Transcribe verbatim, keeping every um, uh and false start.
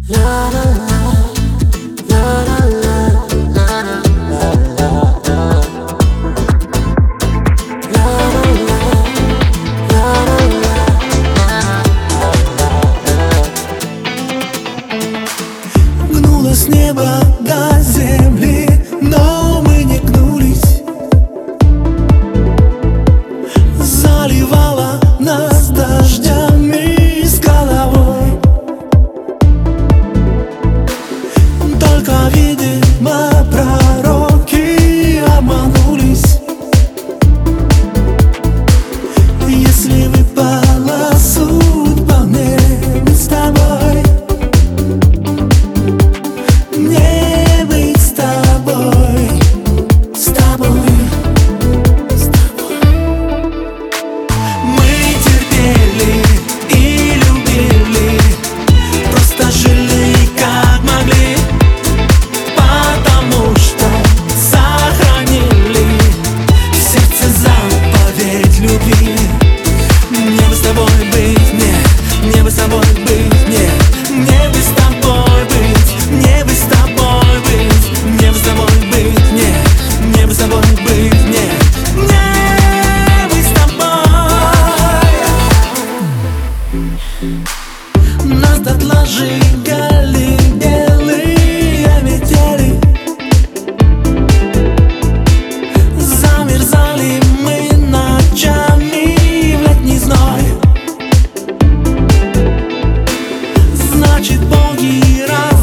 Гнуло с неба до земли, но мы не гнулись. Заливала нас дождями с головой. Только, видимо, пророки обманулись. Если выпала судьба мне, мы с тобой, мне быть с тобой, с тобой, с тобой. Мы терпели и любили, просто жили как могли, потому что сохранили в сердце заповедь любви. Мне бы с тобой быть, мне, мне бы с тобой быть, мне, мне бы с тобой быть, мне бы с тобой быть, мне бы с тобой быть, мне, мне бы с тобой быть, мне, мне бы с тобой. Нас дотла сжигали белые метели, замерзали мы ночами в летний зной. Значит, боги